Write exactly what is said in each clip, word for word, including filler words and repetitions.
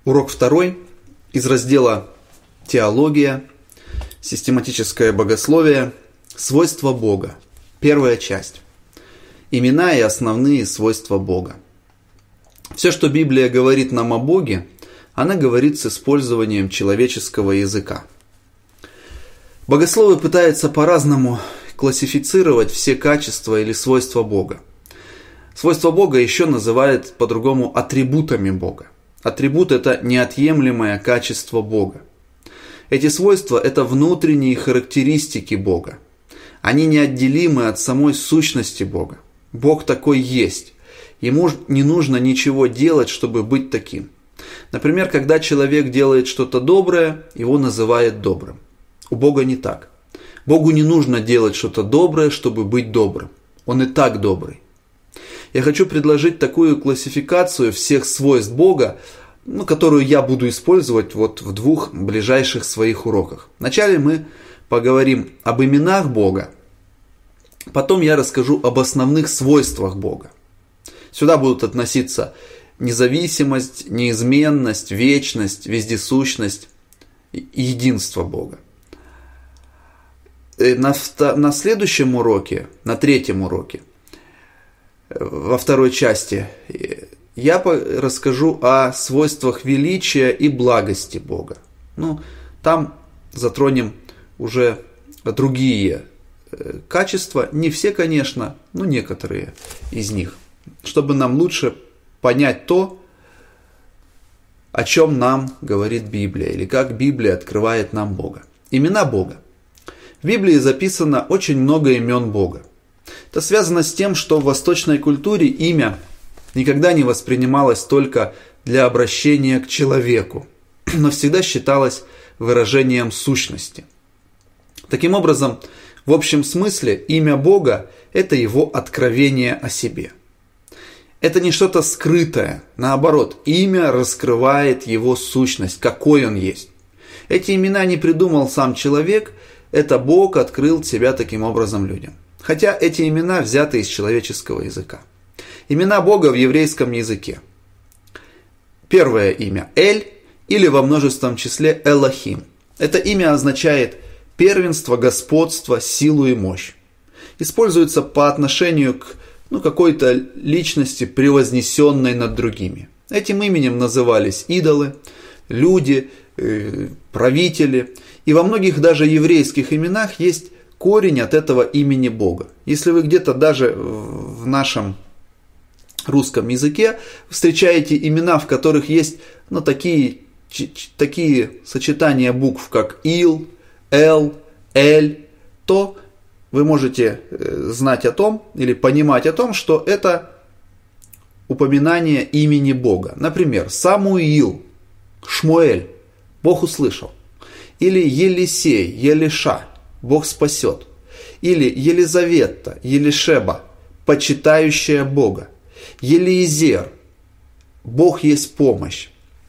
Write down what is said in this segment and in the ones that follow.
Урок второй из раздела «Теология», «Систематическое богословие», «Свойства Бога». Первая часть. Имена и основные свойства Бога. Все, что Библия говорит нам о Боге, она говорит с использованием человеческого языка. Богословы пытаются по-разному классифицировать все качества или свойства Бога. Свойства Бога еще называют по-другому атрибутами Бога. Атрибут – это неотъемлемое качество Бога. Эти свойства – это внутренние характеристики Бога. Они неотделимы от самой сущности Бога. Бог такой есть. Ему не нужно ничего делать, чтобы быть таким. Например, когда человек делает что-то доброе, его называют добрым. У Бога не так. Богу не нужно делать что-то доброе, чтобы быть добрым. Он и так добрый. Я хочу предложить такую классификацию всех свойств Бога, ну, которую я буду использовать вот в двух ближайших своих уроках. Вначале мы поговорим об именах Бога, потом я расскажу об основных свойствах Бога. Сюда будут относиться независимость, неизменность, вечность, вездесущность и единство Бога. На, на следующем уроке, на третьем уроке, во второй части, я расскажу о свойствах величия и благости Бога. Ну, там затронем уже другие качества, не все, конечно, но некоторые из них, чтобы нам лучше понять то, о чем нам говорит Библия, или как Библия открывает нам Бога. Имена Бога. В Библии записано очень много имен Бога. Это связано с тем, что в восточной культуре имя никогда не воспринималось только для обращения к человеку, но всегда считалось выражением сущности. Таким образом, в общем смысле имя Бога – это его откровение о себе. Это не что-то скрытое, наоборот, имя раскрывает его сущность, какой он есть. Эти имена не придумал сам человек, это Бог открыл себя таким образом людям. Хотя эти имена взяты из человеческого языка. Имена Бога в еврейском языке. Первое имя – Эль, или во множественном числе Элохим. Это имя означает первенство, господство, силу и мощь. Используется по отношению к ну, какой-то личности, превознесенной над другими. Этим именем назывались идолы, люди, э, правители. И во многих даже еврейских именах есть корень от этого имени Бога. Если вы где-то даже в нашем русском языке встречаете имена, в которых есть ну, такие, такие сочетания букв, как Ил, Эл, Эль, то вы можете знать о том или понимать о том, что это упоминание имени Бога. Например, Самуил, Шмуэль, Бог услышал. Или Елисей, Елиша, Бог спасет. Или Елизавета, Елишеба, почитающая Бога. Елиезер, Бог есть помощь.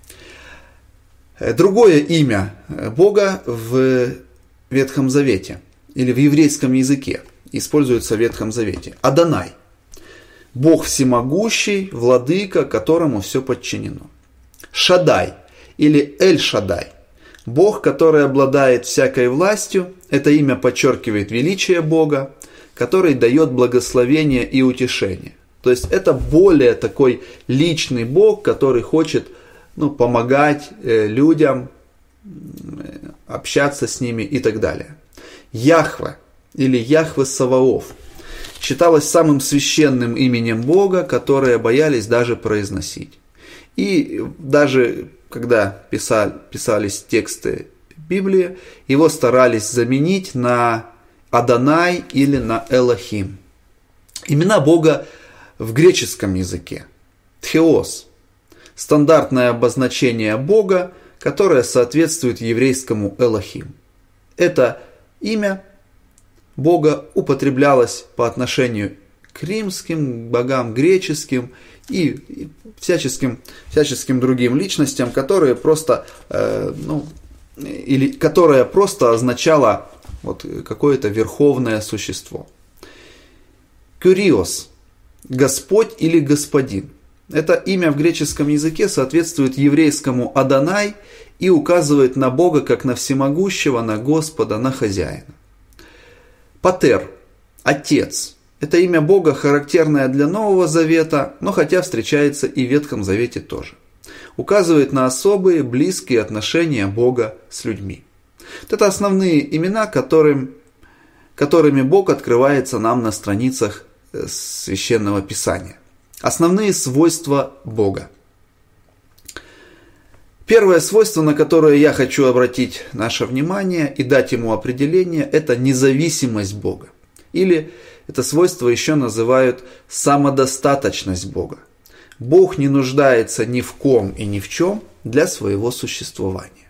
Другое имя Бога в Ветхом Завете или в еврейском языке используется в Ветхом Завете. Адонай, Бог всемогущий, владыка, которому все подчинено. Шадай или Эль-Шадай, Бог, который обладает всякой властью, это имя подчеркивает величие Бога, который дает благословение и утешение. То есть это более такой личный Бог, который хочет ну, помогать э, людям, э, общаться с ними и так далее. Яхве или Яхве Саваоф считалось самым священным именем Бога, которое боялись даже произносить. И даже когда писали, писались тексты Библии, его старались заменить на Адонай или на Элохим. Имена Бога в греческом языке. Тхеос. Стандартное обозначение Бога, которое соответствует еврейскому Элохим. Это имя Бога употреблялось по отношению к римским богам, греческим и всяческим, всяческим другим личностям, которые просто, э, ну, или которое просто означало вот, какое-то верховное существо. Кюриос – Господь или Господин. Это имя в греческом языке соответствует еврейскому Адонай и указывает на Бога как на всемогущего, на Господа, на хозяина. Патер – Отец. Это имя Бога, характерное для Нового Завета, но хотя встречается и в Ветхом Завете тоже. Указывает на особые, близкие отношения Бога с людьми. Вот это основные имена, которым, которыми Бог открывается нам на страницах Священного Писания. Основные свойства Бога. Первое свойство, на которое я хочу обратить наше внимание и дать ему определение, это независимость Бога. Или это свойство еще называют самодостаточность Бога. Бог не нуждается ни в ком и ни в чем для своего существования.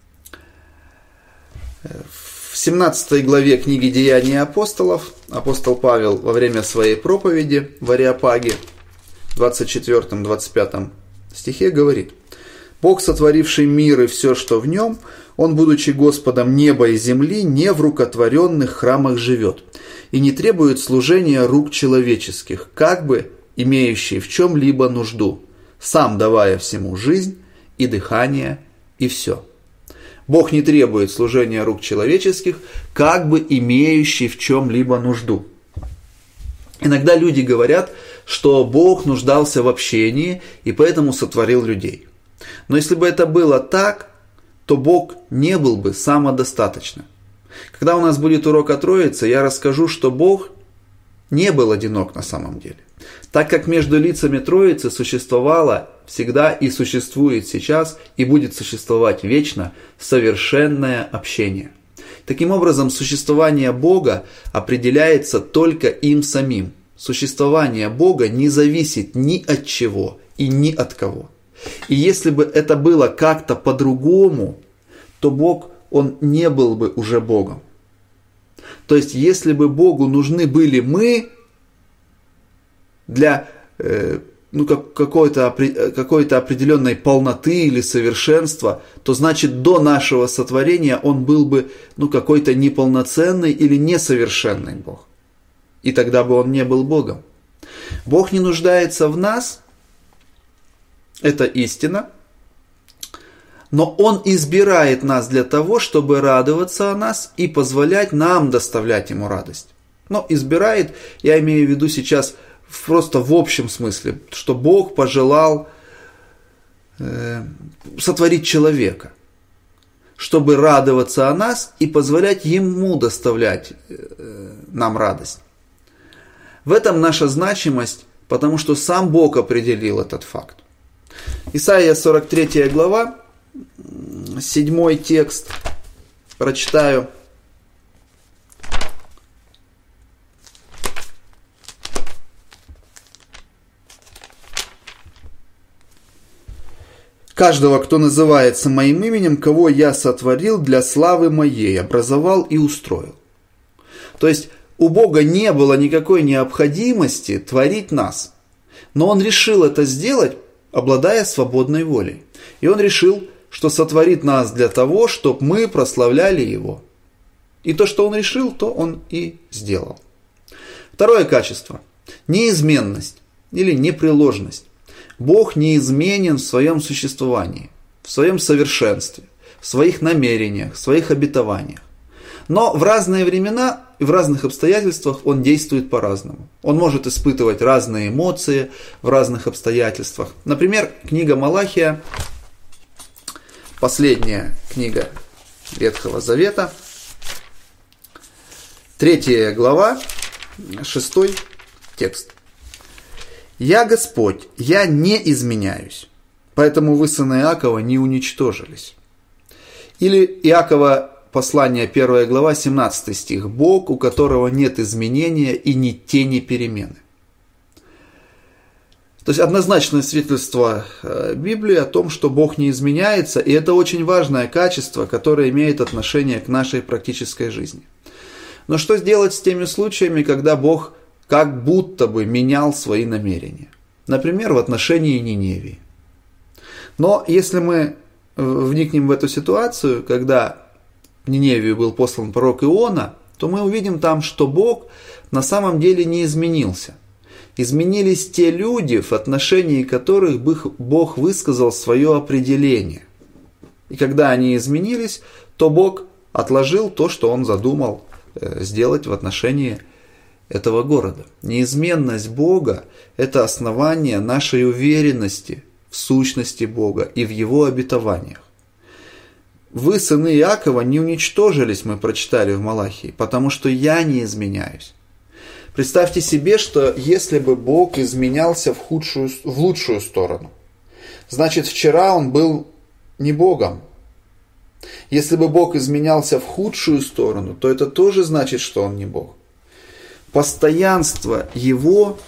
В семнадцатой главе книги «Деяния апостолов» апостол Павел во время своей проповеди в Ареопаге в двадцать четвёртом - двадцать пятом стихе говорит: «Бог, сотворивший мир и все, что в нем, Он, будучи Господом неба и земли, не в рукотворенных храмах живет и не требует служения рук человеческих, как бы имеющий в чем-либо нужду, сам давая всему жизнь и дыхание и все». Бог не требует служения рук человеческих, как бы имеющий в чем-либо нужду. Иногда люди говорят, что Бог нуждался в общении и поэтому сотворил людей. Но если бы это было так, то Бог не был бы самодостаточным. Когда у нас будет урок о Троице, я расскажу, что Бог не был одинок на самом деле. Так как между лицами Троицы существовало всегда и существует сейчас и будет существовать вечно совершенное общение. Таким образом, существование Бога определяется только им самим. Существование Бога не зависит ни от чего и ни от кого. И если бы это было как-то по-другому, то Бог, Он не был бы уже Богом. То есть, если бы Богу нужны были мы для э, ну, как, какой-то, какой-то определенной полноты или совершенства, то значит до нашего сотворения Он был бы ну, какой-то неполноценный или несовершенный Бог. И тогда бы Он не был Богом. Бог не нуждается в нас, это истина, но Он избирает нас для того, чтобы радоваться о нас и позволять нам доставлять Ему радость. Но избирает, я имею в виду сейчас просто в общем смысле, что Бог пожелал э, сотворить человека, чтобы радоваться о нас и позволять Ему доставлять э, нам радость. В этом наша значимость, потому что сам Бог определил этот факт. Исайя сорок третья глава, седьмой текст, прочитаю. «Каждого, кто называется моим именем, кого я сотворил для славы моей, образовал и устроил». То есть у Бога не было никакой необходимости творить нас, но Он решил это сделать, обладая свободной волей. И Он решил, что сотворит нас для того, чтобы мы прославляли Его. И то, что Он решил, то Он и сделал. Второе качество – неизменность или непреложность. Бог неизменен в своем существовании, в своем совершенстве, в своих намерениях, в своих обетованиях. Но в разные времена и в разных обстоятельствах Он действует по-разному. Он может испытывать разные эмоции в разных обстоятельствах. Например, книга Малахия, последняя книга Ветхого Завета, третья глава, шестой текст. «Я Господь, я не изменяюсь, поэтому вы, сыны Иакова, не уничтожились». Или Иакова, послание, первая глава, семнадцатый стих. «Бог, у которого нет изменения и ни тени перемены». То есть однозначное свидетельство Библии о том, что Бог не изменяется, и это очень важное качество, которое имеет отношение к нашей практической жизни. Но что сделать с теми случаями, когда Бог как будто бы менял свои намерения? Например, в отношении Ниневии. Но если мы вникнем в эту ситуацию, когда в Ниневию был послан пророк Иона, то мы увидим там, что Бог на самом деле не изменился. Изменились те люди, в отношении которых Бог высказал свое определение. И когда они изменились, то Бог отложил то, что Он задумал сделать в отношении этого города. Неизменность Бога – это основание нашей уверенности в сущности Бога и в Его обетованиях. Вы, сыны Иакова, не уничтожились, мы прочитали в Малахии, потому что я не изменяюсь. Представьте себе, что если бы Бог изменялся в, худшую, в лучшую сторону, значит, вчера Он был не Богом. Если бы Бог изменялся в худшую сторону, то это тоже значит, что Он не Бог. Постоянство Его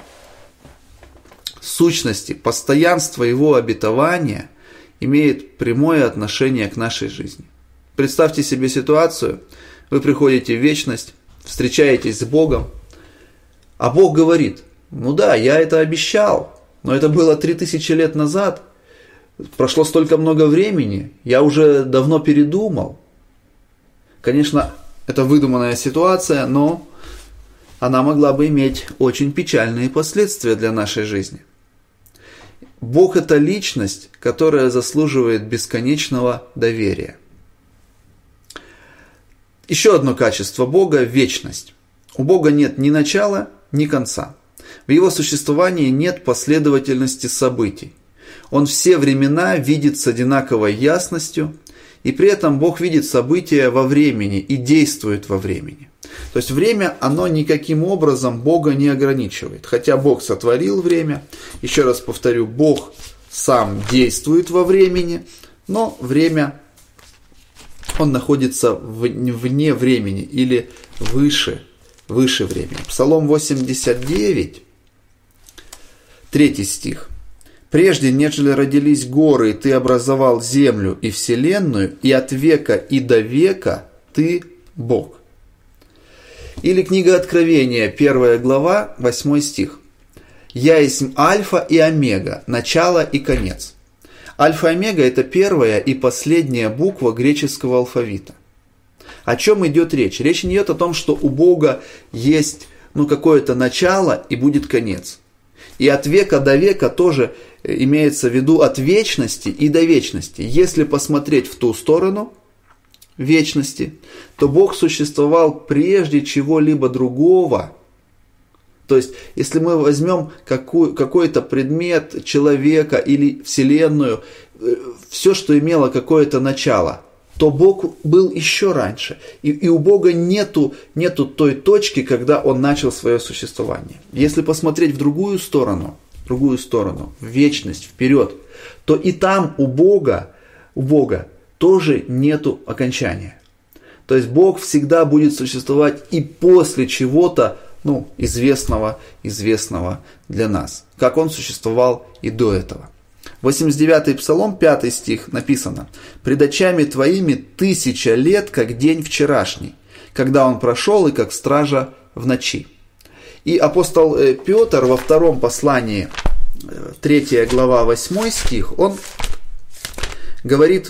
сущности, постоянство Его обетования имеет прямое отношение к нашей жизни. Представьте себе ситуацию, вы приходите в вечность, встречаетесь с Богом, а Бог говорит: ну да, я это обещал, но это было три тысячи лет назад, прошло столько много времени, я уже давно передумал. Конечно, это выдуманная ситуация, но она могла бы иметь очень печальные последствия для нашей жизни. Бог – это личность, которая заслуживает бесконечного доверия. Еще одно качество Бога – вечность. У Бога нет ни начала, ни конца. В Его существовании нет последовательности событий. Он все времена видит с одинаковой ясностью, и при этом Бог видит события во времени и действует во времени. То есть время, оно никаким образом Бога не ограничивает. Хотя Бог сотворил время, еще раз повторю, Бог сам действует во времени, но время, он находится вне времени или выше, выше времени. Псалом восемьдесят девять, третий стих. «Прежде, нежели родились горы, ты образовал землю и вселенную, и от века и до века ты Бог». Или книга Откровения, первая глава, восьмой стих. «Я есть Альфа и Омега, начало и конец». Альфа и Омега – это первая и последняя буква греческого алфавита. О чем идет речь? Речь не идет о том, что у Бога есть ну, какое-то начало и будет конец. И от века до века тоже имеется в виду от вечности и до вечности. Если посмотреть в ту сторону вечности, то Бог существовал прежде чего-либо другого. То есть, если мы возьмем какую, какой-то предмет человека или Вселенную, все, что имело какое-то начало, то Бог был еще раньше. И, и у Бога нету, нету той точки, когда Он начал свое существование. Если посмотреть в другую сторону, в другую сторону, в вечность, вперед, то и там у Бога, у Бога тоже нету окончания. То есть Бог всегда будет существовать и после чего-то, ну, известного, известного для нас, как Он существовал и до этого. восемьдесят девятый Псалом, пятый стих написано: «Пред очами твоими тысяча лет, как день вчерашний, когда он прошел, и как стража в ночи». И апостол Петр во втором послании, третья глава, восьмой стих, он говорит: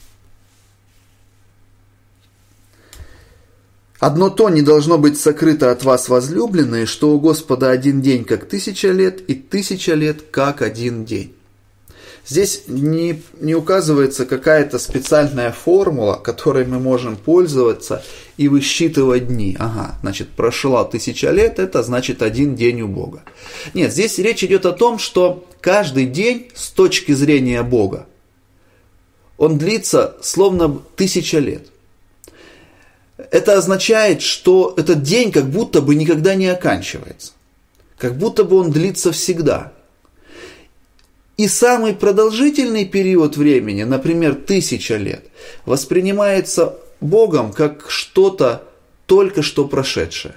«Одно то не должно быть сокрыто от вас, возлюбленные, что у Господа один день, как тысяча лет, и тысяча лет, как один день». Здесь не, не указывается какая-то специальная формула, которой мы можем пользоваться и высчитывать дни. Ага, значит, прошла тысяча лет, это значит один день у Бога. Нет, здесь речь идет о том, что каждый день с точки зрения Бога, он длится словно тысяча лет. Это означает, что этот день как будто бы никогда не оканчивается. Как будто бы он длится всегда. И самый продолжительный период времени, например, тысяча лет, воспринимается Богом как что-то только что прошедшее.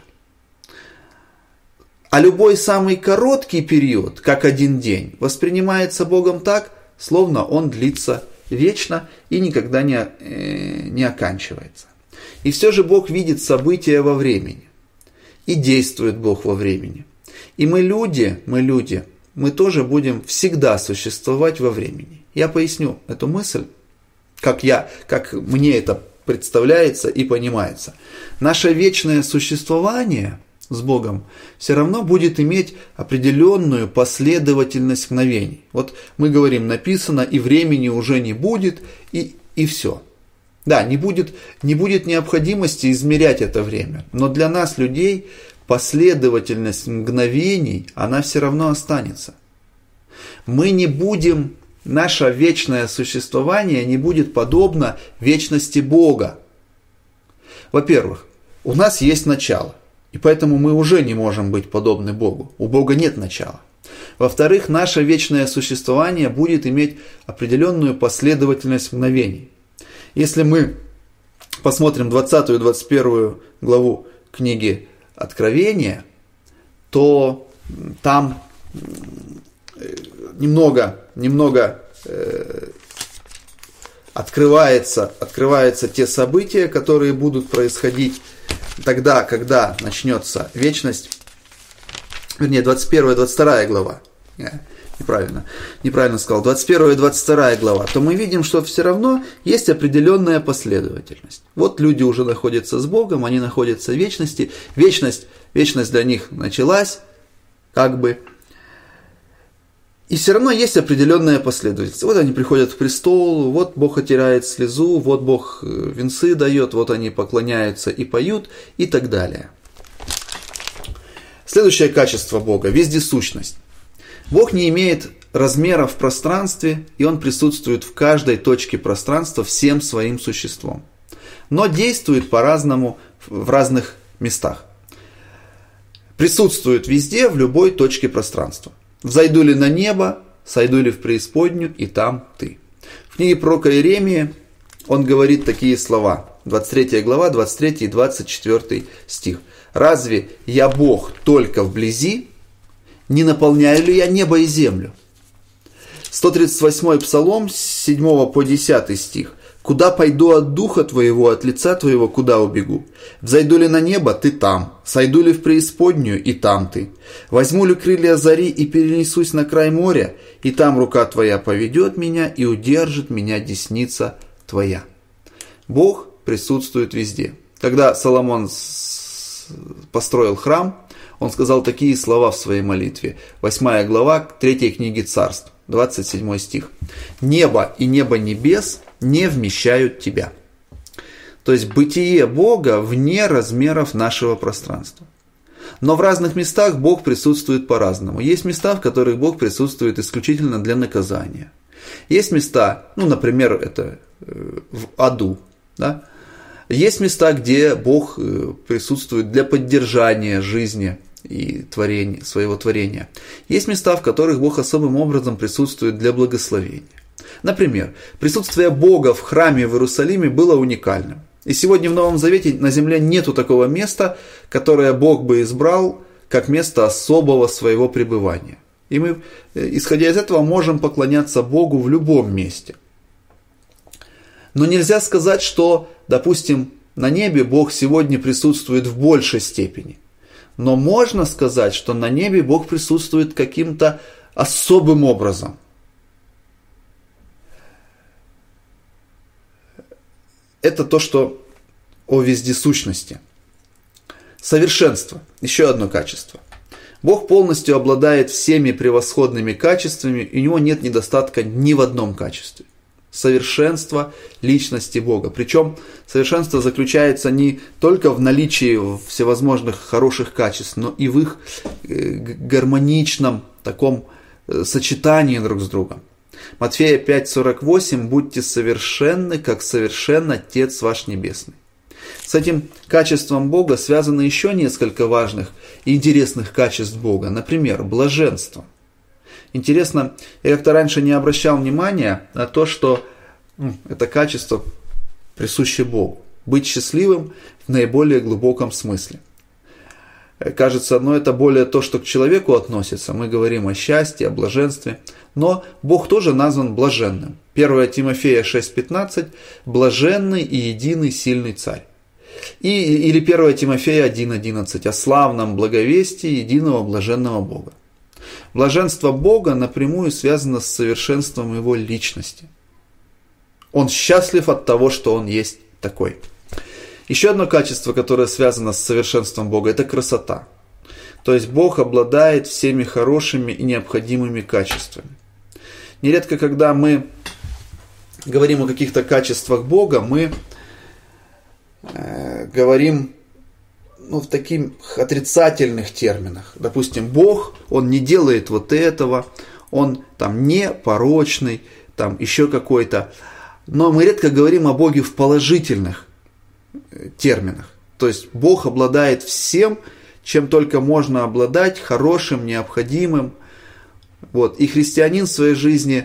А любой самый короткий период, как один день, воспринимается Богом так, словно он длится вечно и никогда не, э, не оканчивается. И все же Бог видит события во времени. И действует Бог во времени. И мы люди, мы люди, мы тоже будем всегда существовать во времени. Я поясню эту мысль, как, я, как мне это представляется и понимается. Наше вечное существование, с Богом все равно будет иметь определенную последовательность мгновений. Вот мы говорим, написано, и времени уже не будет, и, и все. Да, не будет, не будет необходимости измерять это время, но для нас, людей, последовательность мгновений, она все равно останется. Мы не будем, наше вечное существование не будет подобно вечности Бога. Во-первых, у нас есть начало, и поэтому мы уже не можем быть подобны Богу. У Бога нет начала. Во-вторых, наше вечное существование будет иметь определенную последовательность мгновений. Если мы посмотрим двадцатую и двадцать первую главу книги Откровения, то там немного, немного э, открывается, открываются те события, которые будут происходить тогда, когда начнется вечность. Вернее, двадцать первая и двадцать вторая глава. Неправильно, неправильно сказал, двадцать первая и двадцать вторая глава, то мы видим, что все равно есть определенная последовательность. Вот люди уже находятся с Богом, они находятся в вечности, вечность, вечность для них началась, как бы, и все равно есть определенная последовательность. Вот они приходят в престол, вот Бог отирает слезу, вот Бог венцы дает, вот они поклоняются и поют, и так далее. Следующее качество Бога – вездесущность. Бог не имеет размера в пространстве, и Он присутствует в каждой точке пространства всем своим существом. Но действует по-разному в разных местах. Присутствует везде, в любой точке пространства. «Взойду ли на небо, сойду ли в преисподнюю, и там ты». В книге пророка Иеремии он говорит такие слова. двадцать третья глава, двадцать третий и двадцать четвёртый стих. «Разве я Бог только вблизи? Не наполняю ли я небо и землю?» сто тридцать восьмой Псалом, с седьмого по десятый стих. «Куда пойду от духа твоего, от лица твоего, куда убегу? Взойду ли на небо, ты там, сойду ли в преисподнюю, и там ты. Возьму ли крылья зари и перенесусь на край моря, и там рука твоя поведет меня, и удержит меня десница твоя». Бог присутствует везде. Когда Соломон построил храм, он сказал такие слова в своей молитве. восьмая глава третьей книги Царств, двадцать седьмой стих. «Небо и небо небес не вмещают тебя». То есть бытие Бога вне размеров нашего пространства. Но в разных местах Бог присутствует по-разному. Есть места, в которых Бог присутствует исключительно для наказания. Есть места, ну, например, это в аду, да? Есть места, где Бог присутствует для поддержания жизни и творения, своего творения. Есть места, в которых Бог особым образом присутствует для благословения. Например, присутствие Бога в храме в Иерусалиме было уникальным. И сегодня в Новом Завете на земле нету такого места, которое Бог бы избрал как место особого своего пребывания. И мы, исходя из этого, можем поклоняться Богу в любом месте. Но нельзя сказать, что, допустим, на небе Бог сегодня присутствует в большей степени. Но можно сказать, что на небе Бог присутствует каким-то особым образом. Это то, что о вездесущности. Совершенство. Еще одно качество. Бог полностью обладает всеми превосходными качествами, и у него нет недостатка ни в одном качестве. Совершенство личности Бога. Причем совершенство заключается не только в наличии всевозможных хороших качеств, но и в их гармоничном таком сочетании друг с другом. Матфея пять сорок восемь. «Будьте совершенны, как совершен Отец ваш Небесный». С этим качеством Бога связано еще несколько важных и интересных качеств Бога. Например, блаженство. Интересно, я как-то раньше не обращал внимания на то, что ну, это качество присуще Богу. Быть счастливым в наиболее глубоком смысле. Кажется, но это более то, что к человеку относится. Мы говорим о счастье, о блаженстве. Но Бог тоже назван блаженным. первое Тимофея шесть пятнадцать. «Блаженный и единый сильный царь». И, или первое Тимофея один одиннадцать. «О славном благовестии единого блаженного Бога». Блаженство Бога напрямую связано с совершенством Его личности. Он счастлив от того, что Он есть такой. Еще одно качество, которое связано с совершенством Бога, это красота. То есть Бог обладает всеми хорошими и необходимыми качествами. Нередко, когда мы говорим о каких-то качествах Бога, мы э, говорим ну, в таких отрицательных терминах. Допустим, Бог, Он не делает вот этого, Он там не порочный, там еще какой-то. Но мы редко говорим о Боге в положительных терминах. То есть Бог обладает всем, чем только можно обладать, хорошим, необходимым. Вот. И христианин в своей жизни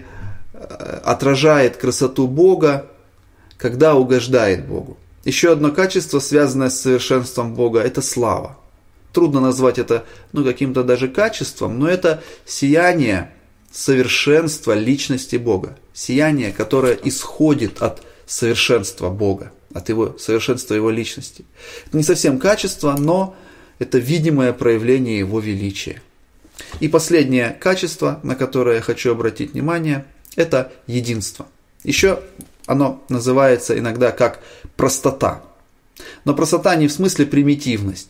отражает красоту Бога, когда угождает Богу. Еще одно качество, связанное с совершенством Бога, это слава. Трудно назвать это ну, каким-то даже качеством, но это сияние совершенства личности Бога. Сияние, которое исходит от совершенства Бога, от его совершенства Его личности. Это не совсем качество, но это видимое проявление Его величия. И последнее качество, на которое я хочу обратить внимание, это единство. Еще оно называется иногда как простота. Но простота не в смысле примитивность,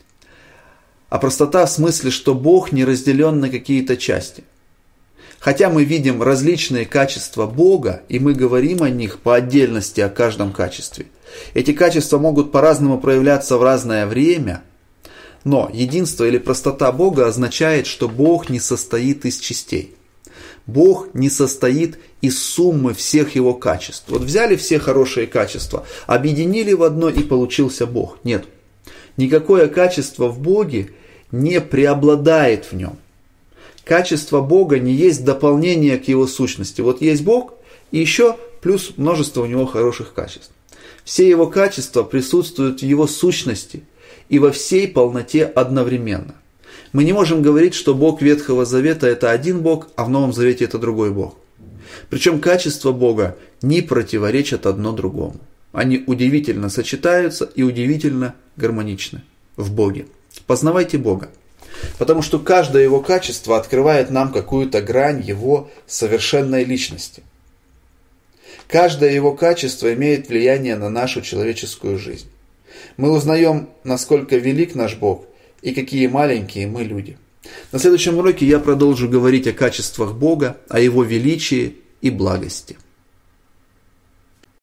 а простота в смысле, что Бог не разделен на какие-то части. Хотя мы видим различные качества Бога, и мы говорим о них по отдельности, о каждом качестве. Эти качества могут по-разному проявляться в разное время, но единство или простота Бога означает, что Бог не состоит из частей. Бог не состоит из суммы всех Его качеств. Вот взяли все хорошие качества, объединили в одно и получился Бог. Нет. Никакое качество в Боге не преобладает в нем. Качество Бога не есть дополнение к Его сущности. Вот есть Бог, и еще плюс множество у Него хороших качеств. Все Его качества присутствуют в Его сущности и во всей полноте одновременно. Мы не можем говорить, что Бог Ветхого Завета это один Бог, а в Новом Завете это другой Бог. Причем качества Бога не противоречат одно другому. Они удивительно сочетаются и удивительно гармоничны в Боге. Познавайте Бога, потому что каждое Его качество открывает нам какую-то грань Его совершенной личности. Каждое Его качество имеет влияние на нашу человеческую жизнь. Мы узнаем, насколько велик наш Бог и какие маленькие мы люди. На следующем уроке я продолжу говорить о качествах Бога, о Его величии и благости.